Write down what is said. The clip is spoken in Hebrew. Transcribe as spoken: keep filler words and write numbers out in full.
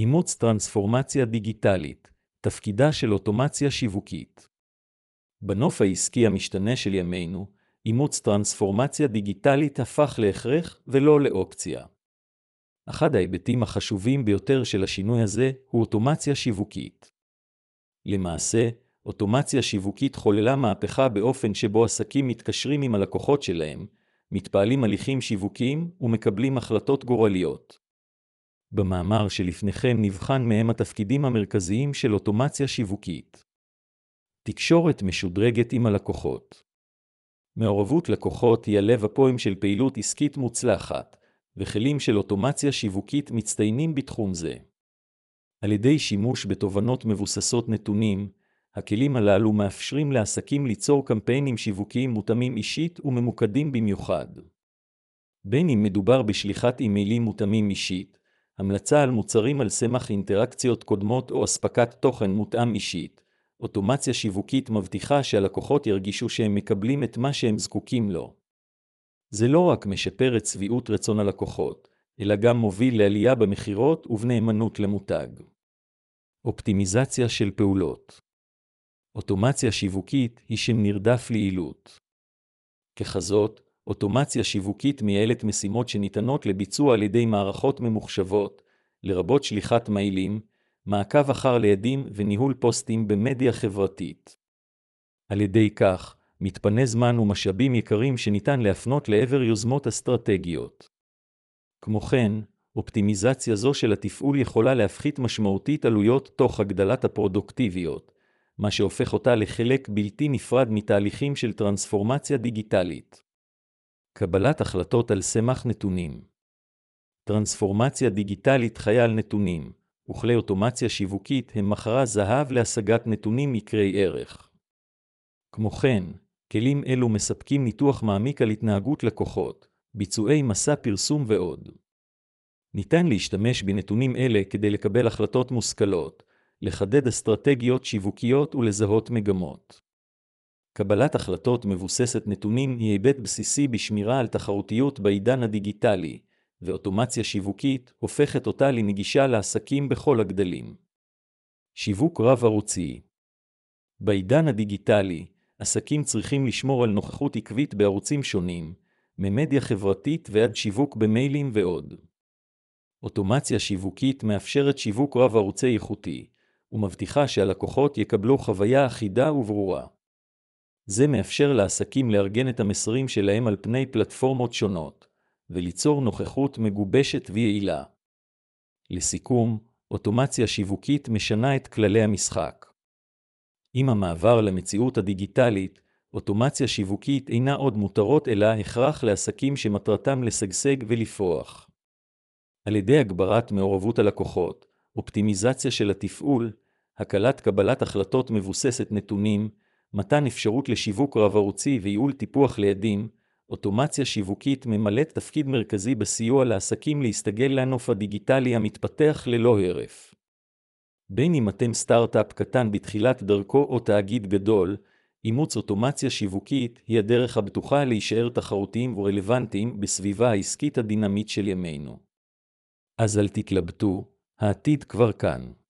אימוץ טרנספורמציה דיגיטלית, תפקידה של אוטומציה שיווקית. בנוף העסקי המשתנה של ימינו, אימוץ טרנספורמציה דיגיטלית הפך להכרח ולא לאופציה. אחד ההיבטים החשובים ביותר של השינוי הזה הוא אוטומציה שיווקית. למעשה, אוטומציה שיווקית חוללה מהפכה באופן שבו עסקים מתקשרים עם הלקוחות שלהם, מתפעלים הליכים שיווקיים ומקבלים החלטות גורליות. במאמר שלפניכם נבחן מהם התפקידים המרכזיים של אוטומציה שיווקית. תקשורת משודרגת עם הלקוחות. מעורבות לקוחות היא הלב הפועם של פעילות עסקית מוצלחת, וכלים של אוטומציה שיווקית מצטיינים בתחום זה. על ידי שימוש בתובנות מבוססות נתונים, הכלים הללו מאפשרים לעסקים ליצור קמפיינים שיווקיים מותאמים אישית וממוקדים במיוחד. בין אם מדובר בשליחת אימיילים מותאמים אישית, המלצה על מוצרים על סמך אינטראקציות קודמות או אספקת תוכן מותאם אישית, אוטומציה שיווקית מבטיחה שהלקוחות ירגישו שהם מקבלים את מה שהם זקוקים לו. זה לא רק משפר את שביעות רצון הלקוחות, אלא גם מוביל לעלייה במחירות ובנאמנות למותג. אופטימיזציה של פעולות. אוטומציה שיווקית היא שם נרדף ליעילות. ככזאת, אוטומציה שיווקית מייעלת משימות שניתנות לביצוע על ידי מערכות ממוחשבות, לרבות שליחת מיילים, מעקב אחר ליעדים וניהול פוסטים במדיה חברתית. על ידי כך, מתפנה זמן ומשאבים יקרים שניתן להפנות לעבר יוזמות אסטרטגיות. כמו כן, אופטימיזציה זו של התפעול יכולה להפחית משמעותית עלויות תוך הגדלת הפרודוקטיביות, מה שהופך אותה לחלק בלתי נפרד מתהליכים של טרנספורמציה דיגיטלית. קבלת החלטות על סמך נתונים. טרנספורמציה דיגיטלית חיה על נתונים, וכלי אוטומציה שיווקית הם מכרה זהב להשגת נתונים יקרי ערך. כמו כן, כלים אלו מספקים ניתוח מעמיק על התנהגות לקוחות, ביצועי מסע פרסום ועוד. ניתן להשתמש בנתונים אלה כדי לקבל החלטות מושכלות, לחדד אסטרטגיות שיווקיות ולזהות מגמות. קבלת החלטות מבוססת נתונים היא היבט בסיסי בשמירה על תחרותיות בעידן הדיגיטלי, ואוטומציה שיווקית הופכת אותה לנגישה לעסקים בכל הגדלים. שיווק רב-ערוצי. בעידן הדיגיטלי, עסקים צריכים לשמור על נוכחות עקבית בערוצים שונים, ממדיה חברתית ועד שיווק במיילים ועוד. אוטומציה שיווקית מאפשרת שיווק רב-ערוצי איכותי, ומבטיחה שהלקוחות יקבלו חוויה אחידה וברורה. זה מאפשר לעסקים לארגן את המסרים שלהם על פני פלטפורמות שונות, וליצור נוכחות מגובשת ויעילה. לסיכום, אוטומציה שיווקית משנה את כללי המשחק. עם המעבר למציאות הדיגיטלית, אוטומציה שיווקית אינה עוד מותרות אלא הכרח לעסקים שמטרתם לשגשג ולפרוח. על ידי הגברת מעורבות הלקוחות, אופטימיזציה של התפעול, הקלת קבלת החלטות מבוססת נתונים, מתן אפשרות לשיווק רב-ערוצי וייעול טיפוח ליעדים, אוטומציה שיווקית ממלאת תפקיד מרכזי בסיוע לעסקים להסתגל לנוף הדיגיטלי המתפתח ללא הרף. בין אם אתם סטארט-אפ קטן בתחילת דרכו או תאגיד גדול, אימוץ אוטומציה שיווקית היא הדרך הבטוחה להישאר תחרותיים ורלוונטיים בסביבה העסקית הדינמית של ימינו. אז אל תתלבטו, העתיד כבר כאן.